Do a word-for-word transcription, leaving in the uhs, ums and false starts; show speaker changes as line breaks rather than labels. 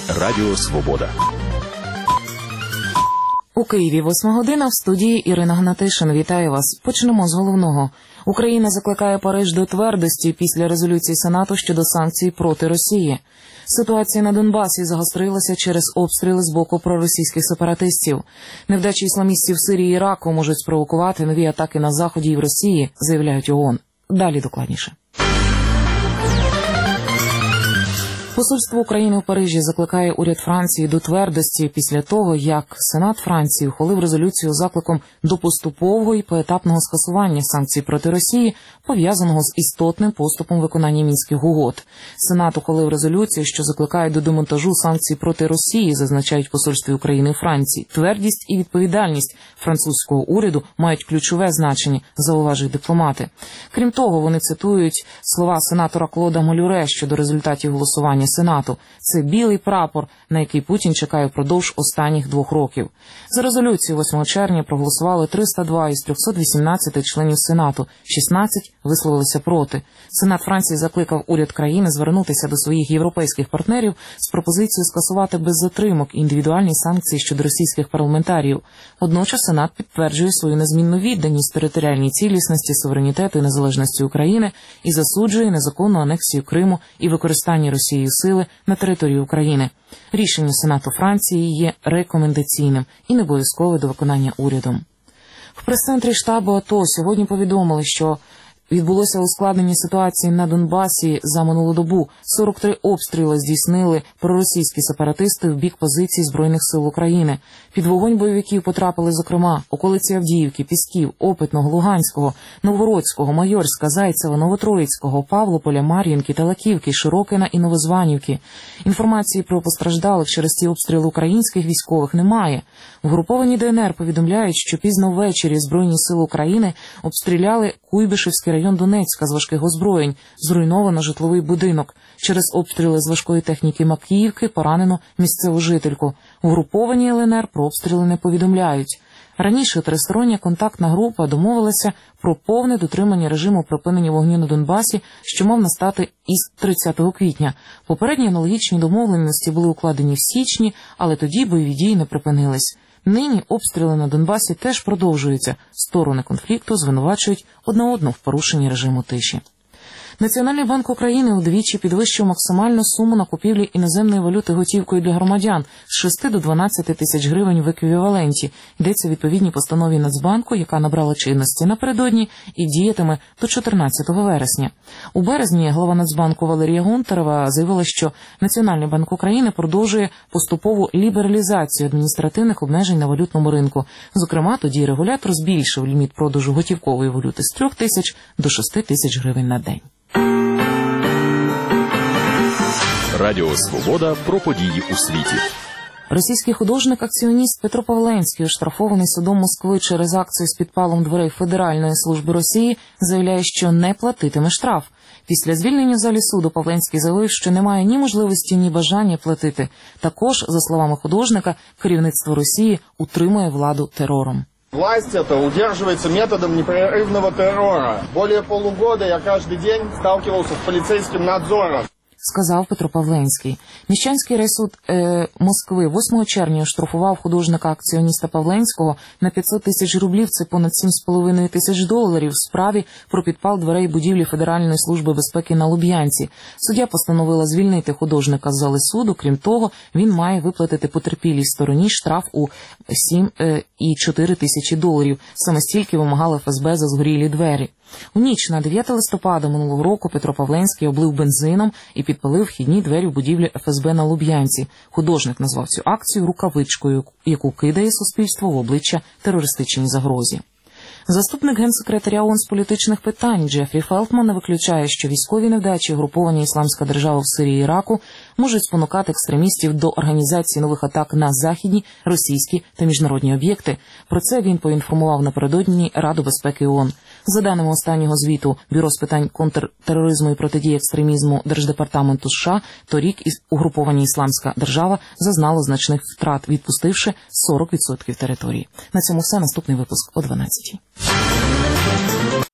Радіо Свобода.
У Києві восьма година, в студії Ірина Гнатишин. Вітаю вас. Почнемо з головного. Україна закликає Париж до твердості після резолюції Сенату щодо санкцій проти Росії. Ситуація на Донбасі загострилася через обстріли з боку проросійських сепаратистів. Невдачі ісламістів в Сирії і Іраку можуть спровокувати нові атаки на Заході і в Росії, заявляють ООН. Далі докладніше. Посольство України в Парижі закликає уряд Франції до твердості після того, як Сенат Франції ухвалив резолюцію з закликом до поступового і поетапного скасування санкцій проти Росії, пов'язаного з істотним поступом виконання Мінських угод. Сенат ухвалив резолюцію, що закликає до демонтажу санкцій проти Росії, зазначають в посольстві України і Франції. Твердість і відповідальність французького уряду мають ключове значення, зауважують дипломати. Крім того, вони цитують слова сенатора Клода Молюре щодо результатів голосування Сенату. Це білий прапор, на який Путін чекає впродовж останніх двох років. За резолюцію восьмого червня проголосували триста два із трьохсот вісімнадцяти членів Сенату, шістнадцять висловилися проти. Сенат Франції закликав уряд країни звернутися до своїх європейських партнерів з пропозицією скасувати без затримок індивідуальні санкції щодо російських парламентарів. Водночас Сенат підтверджує свою незмінну відданість територіальній цілісності, суверенітету і незалежності України і засуджує незаконну анексію Криму і використання Росією сили на території України. Рішення Сенату Франції є рекомендаційним і не обов'язкове до виконання урядом. В прес-центрі штабу АТО сьогодні повідомили, що відбулося ускладнення ситуації на Донбасі за минулу добу. сорок три обстріли здійснили проросійські сепаратисти в бік позицій Збройних сил України. Під вогонь бойовиків потрапили, зокрема, околиці Авдіївки, Пісків, Опитного, Луганського, Новгородського, Майорська, Зайцева, Новотроїцького, Павлополя, Мар'їнки, Талаківки, Широкина і Новозванівки. Інформації про постраждалих через ці обстріли українських військових немає. Угруповані ДНР повідомляють, що пізно ввечері Збройні сили України обстріляли Куйбишевський район Донецька з важких озброєнь, зруйновано житловий будинок. Через обстріли з важкої техніки Макіївки поранено місцеву жительку. Угруповані ЛНР про обстріли не повідомляють. Раніше тристороння контактна група домовилася про повне дотримання режиму припинення вогню на Донбасі, що мав настати із тридцятого квітня. Попередні аналогічні домовленості були укладені в січні, але тоді бойові дії не припинились. Нині обстріли на Донбасі теж продовжуються. Сторони конфлікту звинувачують одна одну в порушенні режиму тиші. Національний банк України вдвічі підвищив максимальну суму на купівлі іноземної валюти готівкою для громадян з шести до дванадцяти тисяч гривень в еквіваленті. Йдеться в відповідній постанові Нацбанку, яка набрала чинності напередодні і діятиме до чотирнадцятого вересня. У березні глава Нацбанку Валерія Гонтарева заявила, що Національний банк України продовжує поступову лібералізацію адміністративних обмежень на валютному ринку. Зокрема, тоді регулятор збільшив ліміт продажу готівкової валюти з трьох тисяч до шести тисяч гривень на день.
Радіо Свобода про події у світі.
Російський художник-акціоніст Петро Павленський, оштрафований судом Москви через акцію з підпалом дверей Федеральної служби Росії, заявляє, що не платитиме штраф. Після звільнення в залі суду Павленський заявив, що немає ні можливості, ні бажання платити. Також, за словами художника, керівництво Росії утримує владу терором.
Власть эта удерживается методом непрерывного террора. Более полугода я каждый день сталкивался с полицейским надзором.
Сказав Петро Павленський. Міщанський райсуд е, Москви восьмого червня оштрафував художника-акціоніста Павленського на п'ятсот тисяч рублів, це понад сім з половиною тисяч доларів, в справі про підпал дверей будівлі Федеральної служби безпеки на Луб'янці. Суддя постановила звільнити художника з зали суду. Крім того, він має виплатити потерпілій стороні штраф у сім і чотири тисячі доларів. Саме стільки вимагала еф ес бе за згорілі двері. У ніч на дев'яте листопада минулого року Петро Павленський облив бензином і підпалив вхідні двері в будівлі еф ес бе на Луб'янці. Художник назвав цю акцію рукавичкою, яку кидає суспільство в обличчя терористичній загрозі. Заступник генсекретаря ООН з політичних питань Джефрі Фелтман не виключає, що військові невдачі угруповання «Ісламська держава» в Сирії і Іраку можуть спонукати екстремістів до організації нових атак на західні, російські та міжнародні об'єкти. Про це він поінформував напередодні Раду безпеки ООН. За даними останнього звіту Бюро з питань контртероризму і протидії екстремізму Держдепартаменту США, торік із угруповання «Ісламська держава» зазнало значних втрат, відпустивши сорок відсотків території. На цьому все. Наступний випуск о дванадцятій.